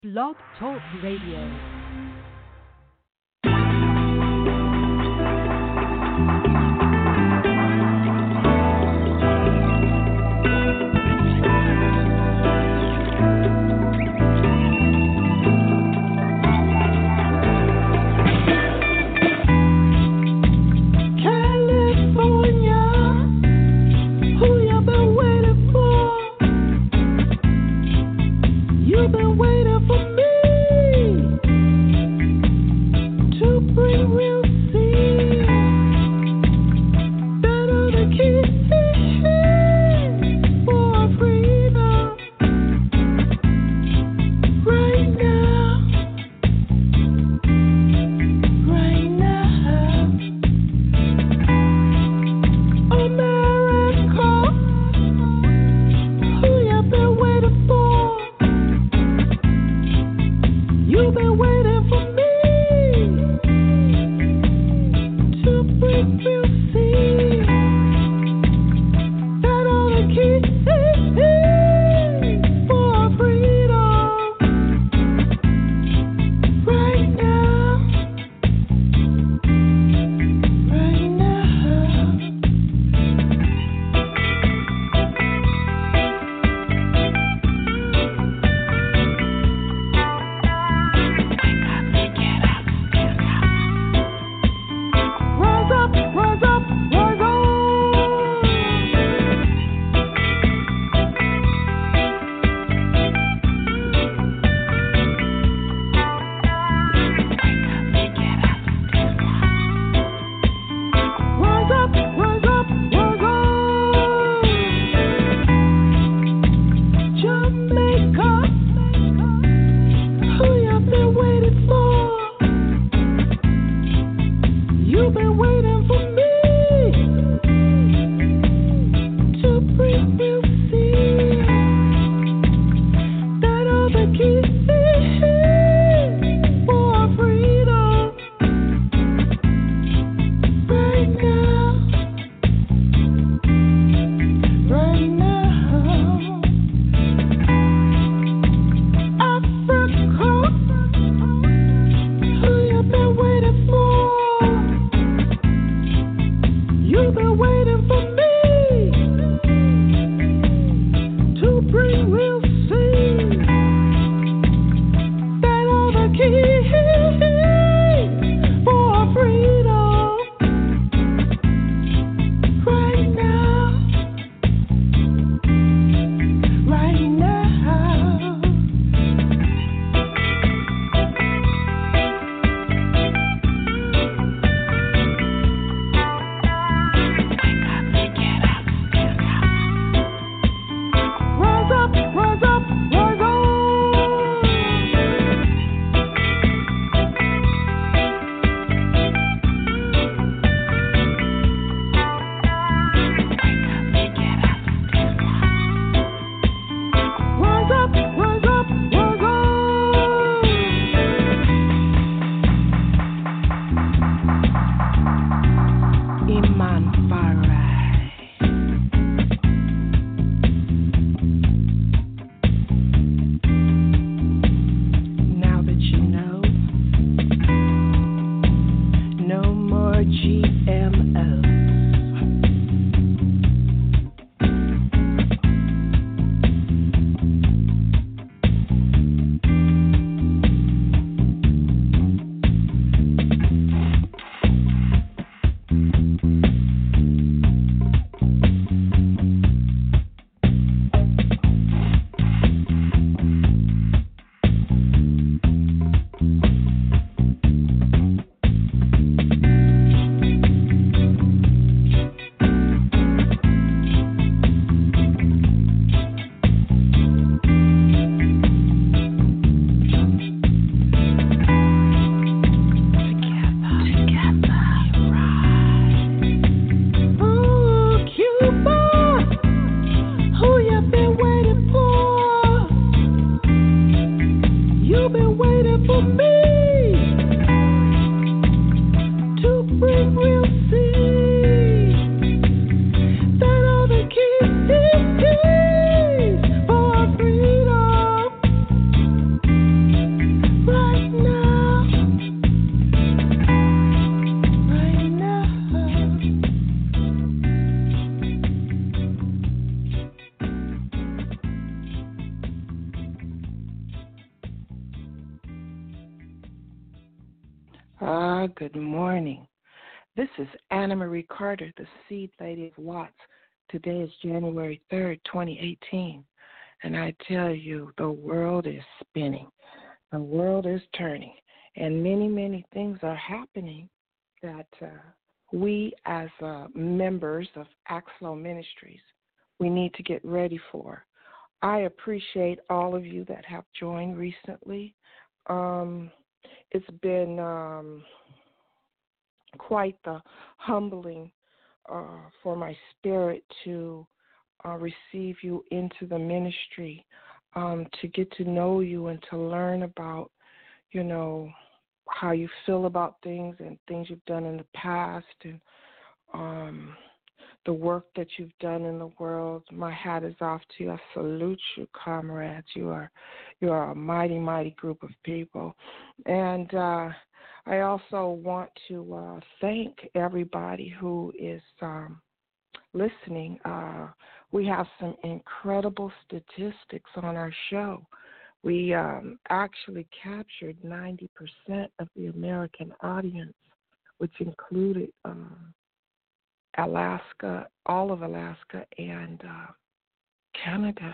Blog Talk Radio. Good morning. This is Anna Marie Carter, the Seed Lady of Watts. Today is January 3rd, 2018, and I tell you, the world is spinning. The world is turning, and many, many things are happening that we as members of Axlo Ministries, we need to get ready for. I appreciate all of you that have joined recently. It's been quite the humbling for my spirit to receive you into the ministry, to get to know you and to learn about, how you feel about things and things you've done in the past and the work that you've done in the world. My hat is off to you. I salute you, comrades. You are a mighty, mighty group of people. And I also want to thank everybody who is listening. We have some incredible statistics on our show. We actually captured 90% of the American audience, which included Alaska, all of Alaska, and Canada.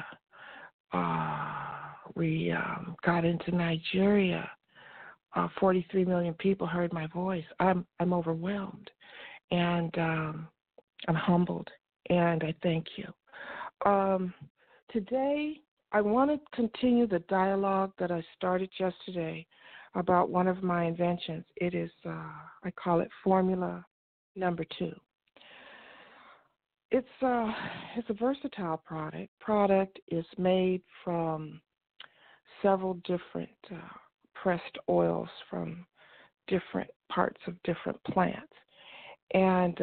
We got into Nigeria. 43 million people heard my voice. I'm overwhelmed, and I'm humbled, and I thank you. Today, I want to continue the dialogue that I started yesterday about one of my inventions. It is, I call it Formula Number 2. It's a versatile product. Product is made from several different pressed oils from different parts of different plants. And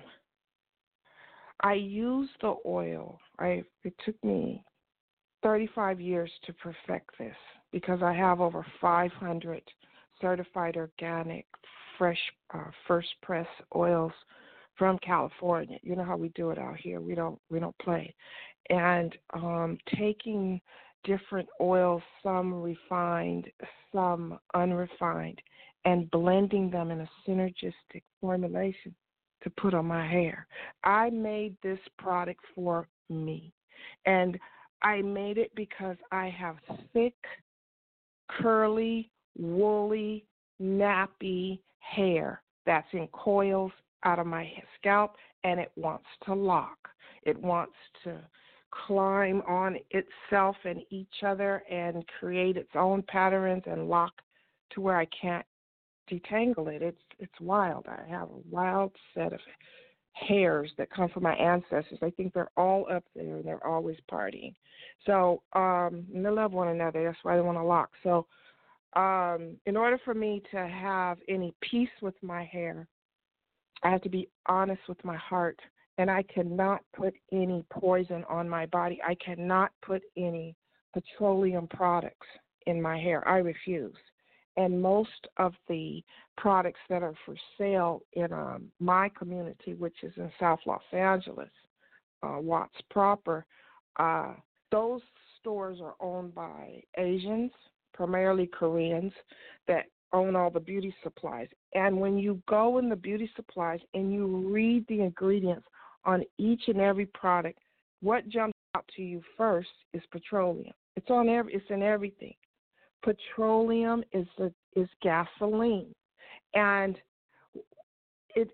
I use the oil. It took me 35 years to perfect this because I have over 500 certified organic, fresh, first press oils from California. You know how we do it out here. We don't play. And taking different oils, some refined, some unrefined, and blending them in a synergistic formulation to put on my hair. I made this product for me. And I made it because I have thick, curly, woolly, nappy hair that's in coils out of my scalp, and it wants to lock. It wants to climb on itself and each other and create its own patterns and lock to where I can't detangle it. It's wild. I have a wild set of hairs that come from my ancestors. I think they're all up there and they're always partying. So and they love one another. That's why they want to lock. So in order for me to have any peace with my hair, I have to be honest with my heart, and I cannot put any poison on my body. I cannot put any petroleum products in my hair. I refuse. And most of the products that are for sale in my community, which is in South Los Angeles, Watts proper, those stores are owned by Asians, primarily Koreans, that own all the beauty supplies. And when you go in the beauty supplies and you read the ingredients on each and every product, what jumps out to you first is petroleum. It's in everything. Petroleum is gasoline, and it's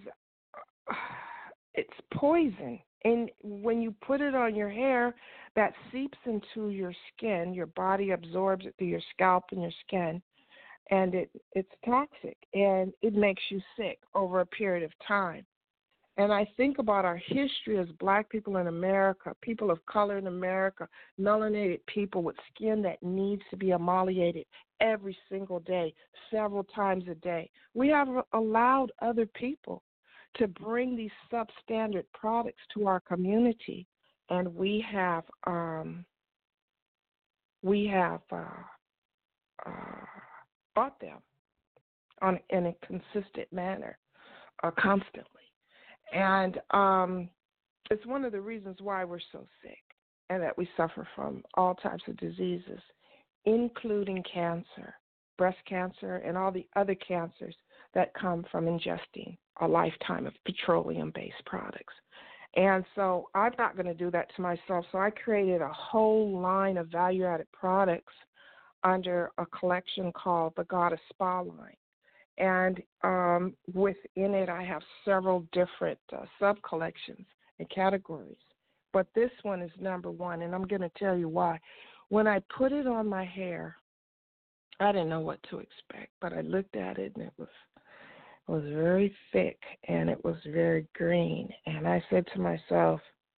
poison. And when you put it on your hair, that seeps into your skin. Your body absorbs it through your scalp and your skin, and it's toxic, and it makes you sick over a period of time. And I think about our history as black people in America, people of color in America, melanated people with skin that needs to be emolliated every single day, several times a day. We have allowed other people to bring these substandard products to our community, and we have bought them in a consistent manner, constantly. And it's one of the reasons why we're so sick and that we suffer from all types of diseases, including cancer. breast cancer, and all the other cancers that come from ingesting a lifetime of petroleum-based products. And so I'm not going to do that to myself. So I created a whole line of value-added products under a collection called the Goddess Spa line. And within it, I have several different sub-collections and categories. But this one is number one, and I'm going to tell you why. When I put it on my hair, I didn't know what to expect, but I looked at it, and it was very thick, and it was very green. And I said to myself,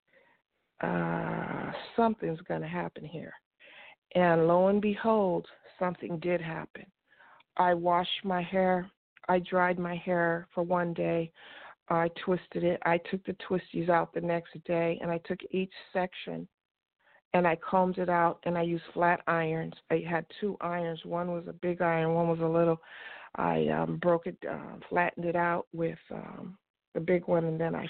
something's going to happen here. And lo and behold, something did happen. I washed my hair. I dried my hair for one day. I twisted it. I took the twisties out the next day, and I took each section, and I combed it out, and I used flat irons. I had two irons. One was a big iron, one was a little. I broke it, flattened it out with the big one, and then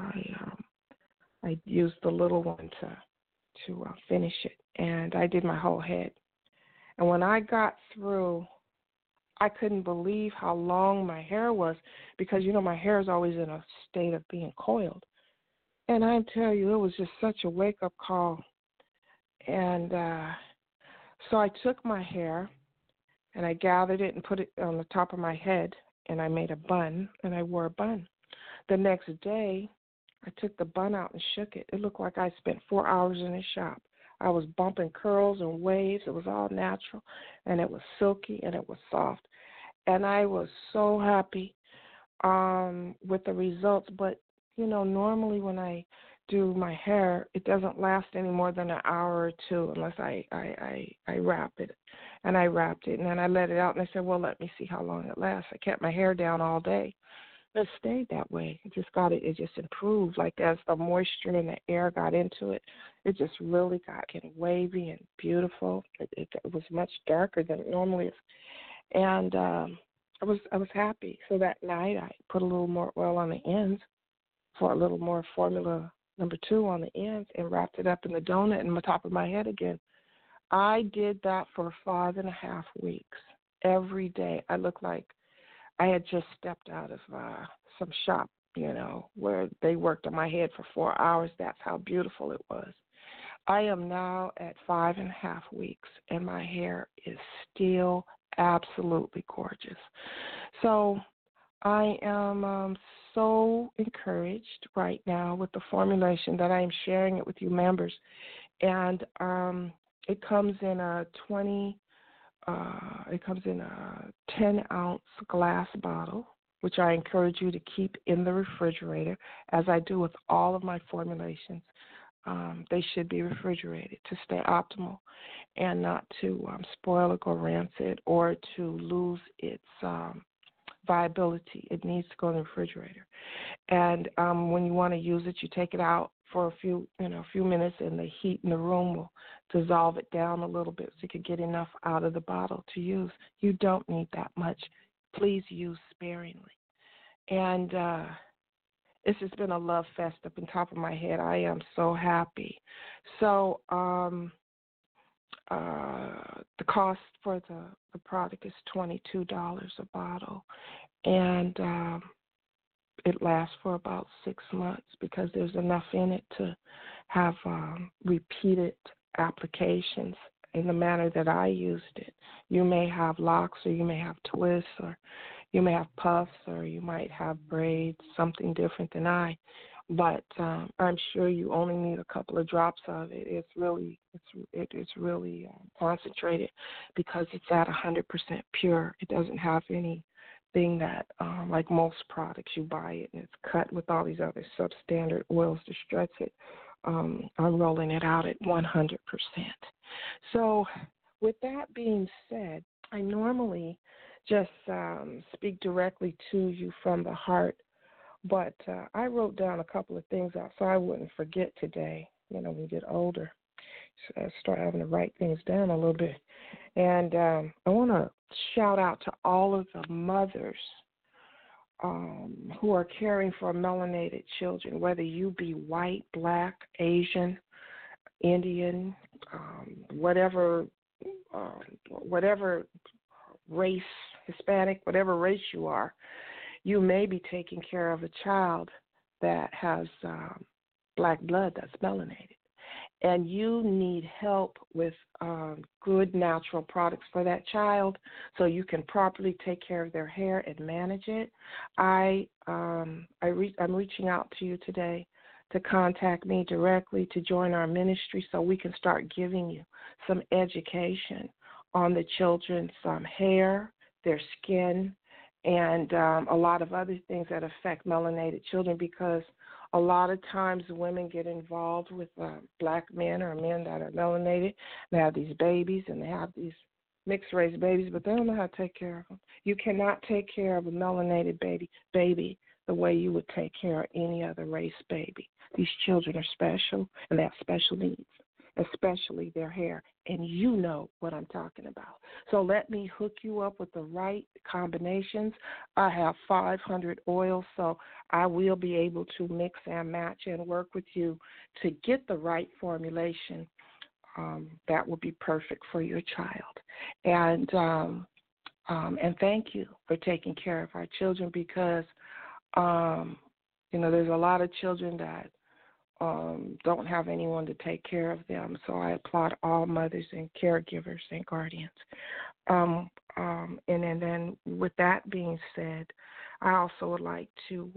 I used the little one to finish it, and I did my whole head. And when I got through, I couldn't believe how long my hair was because, my hair is always in a state of being coiled. And I tell you, it was just such a wake-up call. And so I took my hair, and I gathered it and put it on the top of my head, and I made a bun, and I wore a bun. The next day, I took the bun out and shook it. It looked like I spent 4 hours in the shop. I was bumping curls and waves. It was all natural, and it was silky, and it was soft. And I was so happy with the results. But, normally when I do my hair, it doesn't last any more than an hour or two unless I wrap it. And I wrapped it, and then I let it out, and I said, well, let me see how long it lasts. I kept my hair down all day. It stayed that way. It just improved. Like as the moisture and the air got into it, it just really got getting wavy and beautiful. It was much darker than it normally is. And I was happy. So that night I put a little more oil on the ends for a little more formula number 2 on the ends and wrapped it up in the donut in the top of my head again. I did that for 5.5 weeks. Every day I looked like I had just stepped out of some shop, where they worked on my head for 4 hours. That's how beautiful it was. I am now at 5.5 weeks, and my hair is still absolutely gorgeous. So I am so encouraged right now with the formulation that I am sharing it with you members. And it comes in a 10-ounce glass bottle, which I encourage you to keep in the refrigerator, as I do with all of my formulations. They should be refrigerated to stay optimal and not to spoil it or rancid it or to lose its viability. It needs to go in the refrigerator. And when you want to use it, you take it out for a few minutes, and the heat in the room will dissolve it down a little bit so you can get enough out of the bottle to use. You don't need that much. Please use sparingly. And it's just been a love fest up on top of my head. I am so happy. So the cost for the product is $22 a bottle, and it lasts for about 6 months because there's enough in it to have repeated applications in the manner that I used it. You may have locks, or you may have twists, or you may have puffs, or you might have braids, something different than I. But I'm sure you only need a couple of drops of it. It's really concentrated because it's at 100% pure. It doesn't have anything that, like most products, you buy it and it's cut with all these other substandard oils to stretch it. I'm rolling it out at 100%. So with that being said, I normally just speak directly to you from the heart. But I wrote down a couple of things out so I wouldn't forget today. When we get older, so I start having to write things down a little bit. And I want to shout out to all of the mothers who are caring for melanated children, whether you be white, black, Asian, Indian, whatever race, Hispanic, whatever race you are, you may be taking care of a child that has black blood that's melanated. And you need help with good natural products for that child so you can properly take care of their hair and manage it. I'm reaching out to you today to contact me directly to join our ministry so we can start giving you some education on the children's hair, their skin, and a lot of other things that affect melanated children, because a lot of times women get involved with black men or men that are melanated. They have these babies and they have these mixed race babies, but they don't know how to take care of them. You cannot take care of a melanated baby the way you would take care of any other race baby. These children are special and they have special needs, especially their hair. And you know what I'm talking about. So let me hook you up with the right combinations. I have 500 oils, so I will be able to mix and match and work with you to get the right formulation that will be perfect for your child. And thank you for taking care of our children, because, there's a lot of children that don't have anyone to take care of them. So I applaud all mothers and caregivers and guardians. And then with that being said, I also would like to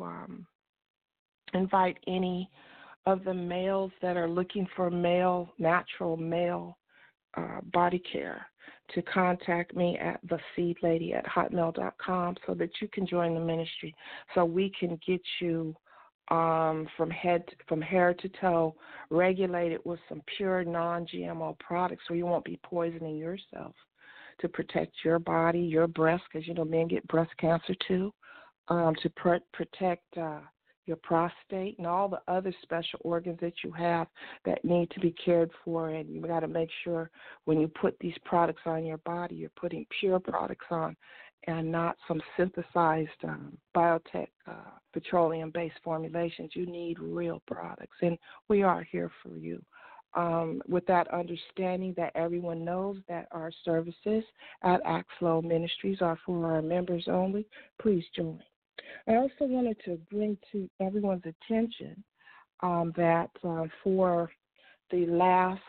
invite any of the males that are looking for natural male body care to contact me at theseedlady@hotmail.com so that you can join the ministry, so we can get you from hair to toe regulated with some pure non-GMO products, so you won't be poisoning yourself, to protect your body, your breast, because men get breast cancer too, to protect your prostate and all the other special organs that you have that need to be cared for. And you got to make sure when you put these products on your body, you're putting pure products on and not some synthesized biotech petroleum-based formulations. You need real products, and we are here for you. With that understanding that everyone knows that our services at Axlow Ministries are for our members only, please join. I also wanted to bring to everyone's attention that for the last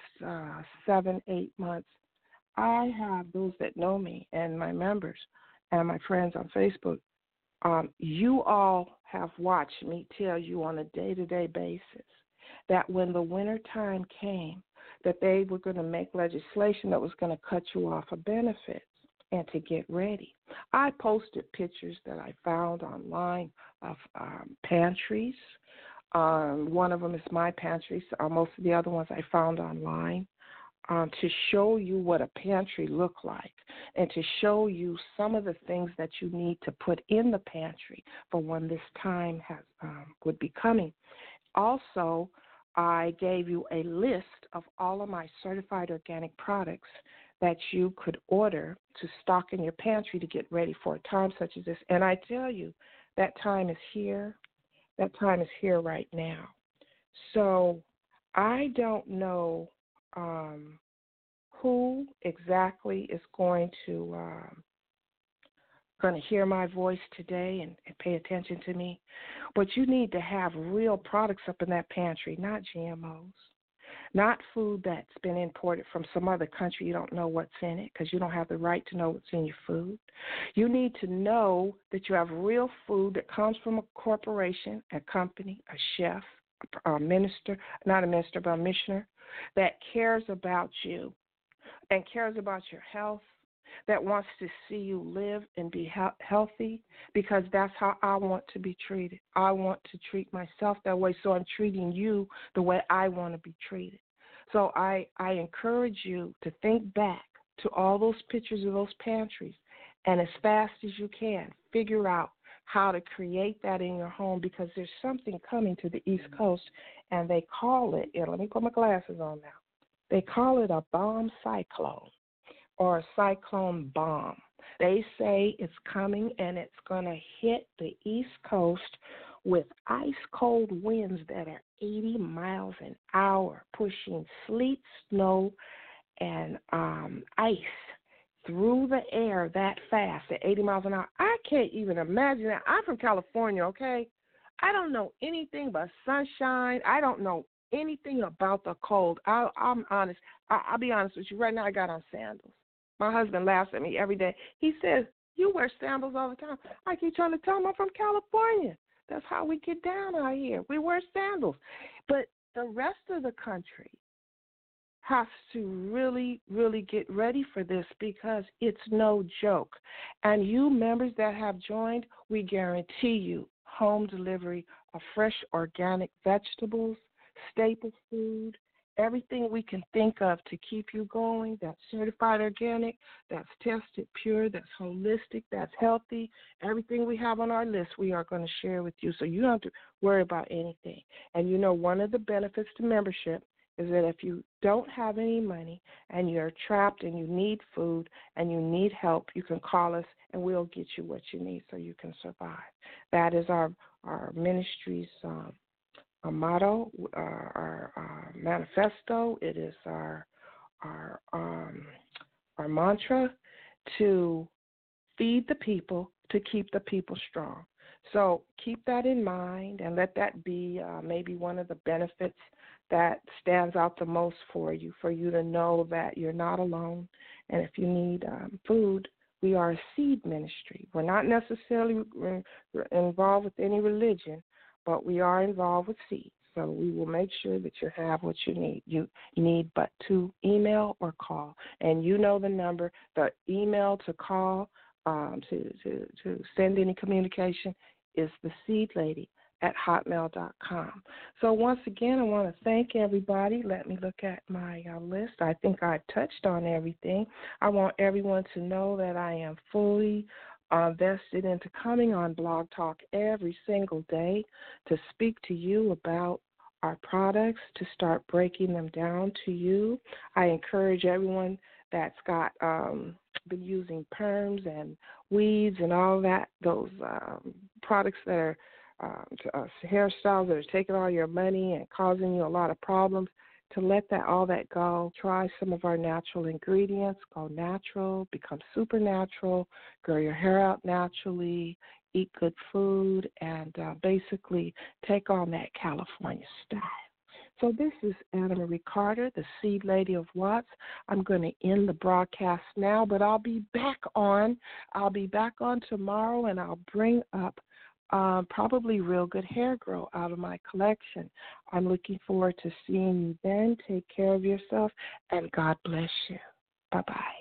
7-8 months, I have those that know me and my members and my friends on Facebook. You all have watched me tell you on a day-to-day basis that when the winter time came, that they were going to make legislation that was going to cut you off of benefits and to get ready. I posted pictures that I found online of pantries. One of them is my pantry. Most of the other ones I found online, to show you what a pantry looked like and to show you some of the things that you need to put in the pantry for when this time would be coming. Also, I gave you a list of all of my certified organic products that you could order to stock in your pantry to get ready for a time such as this. And I tell you, that time is here. That time is here right now. So I don't know who exactly is going to hear my voice today and pay attention to me, but you need to have real products up in that pantry, not GMOs, not food that's been imported from some other country. You don't know what's in it because you don't have the right to know what's in your food. You need to know that you have real food that comes from a corporation, a company, a chef, a minister, not a minister, but a missioner that cares about you and cares about your health, that wants to see you live and be healthy, because that's how I want to be treated. I want to treat myself that way, so I'm treating you the way I want to be treated. So I encourage you to think back to all those pictures of those pantries, and as fast as you can, figure out how to create that in your home, because there's something coming to the East Coast, and they call it, let me put my glasses on now, they call it a bomb cyclone or a cyclone bomb. They say it's coming and it's going to hit the East Coast with ice-cold winds that are 80 miles an hour, pushing sleet, snow, and ice through the air that fast at 80 miles an hour. I can't even imagine that. I'm from California, okay? I don't know anything but sunshine. I don't know anything about the cold. I'm honest. I'll be honest with you. Right now I got on sandals. My husband laughs at me every day. He says, you wear sandals all the time. I keep trying to tell him I'm from California. That's how we get down out here. We wear sandals. But the rest of the country has to really, really get ready for this because it's no joke. And you members that have joined, we guarantee you home delivery of fresh organic vegetables, staple food, everything we can think of to keep you going, that's certified organic, that's tested pure, that's holistic, that's healthy. Everything we have on our list we are going to share with you so you don't have to worry about anything. And you know, one of the benefits to membership is that if you don't have any money and you're trapped and you need food and you need help, you can call us and we'll get you what you need so you can survive. That is our ministry's our motto, our manifesto. It is our mantra to feed the people, to keep the people strong. So keep that in mind and let that be maybe one of the benefits that stands out the most for you to know that you're not alone. And if you need food, we are a seed ministry. We're not necessarily involved with any religion, but we are involved with seeds. So we will make sure that you have what you need. You need but to email or call. And you know the number, the email to call to send any communication is theseedlady@hotmail.com. So once again, I want to thank everybody. Let me look at my list. I think I touched on everything. I want everyone to know that I am fully vested into coming on Blog Talk every single day to speak to you about our products, to start breaking them down to you. I encourage everyone that's got been using perms and weeds and all that, those products that are hairstyles that are taking all your money and causing you a lot of problems, to let all that go. Try some of our natural ingredients. Go natural, become supernatural, grow your hair out naturally, eat good food, and basically take on that California style. So this is Anna Marie Carter, the Seed Lady of Watts. I'm going to end the broadcast now, but I'll be back on tomorrow, and I'll bring up probably Real Good Hair Grow out of my collection. I'm looking forward to seeing you then. Take care of yourself, and God bless you. Bye-bye.